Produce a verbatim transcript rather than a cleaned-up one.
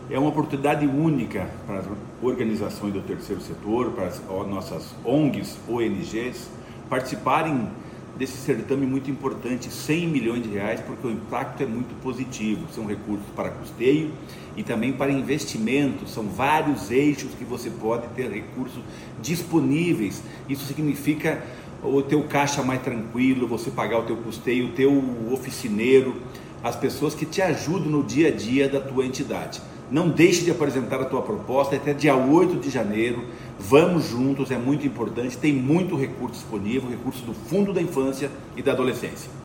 É uma oportunidade única para as organizações do terceiro setor, para as nossas O N Gs, O N Gs, participarem desse certame muito importante, cem milhões de reais, porque o impacto é muito positivo. São recursos para custeio e também para investimento. São vários eixos que você pode ter recursos disponíveis. Isso significa o teu caixa mais tranquilo, você pagar o teu custeio, o teu oficineiro, as pessoas que te ajudam no dia a dia da tua entidade. Não deixe de apresentar a tua proposta até dia oito de janeiro. Vamos juntos, é muito importante. Tem muito recurso disponível, recurso do Fundo da Infância e da Adolescência.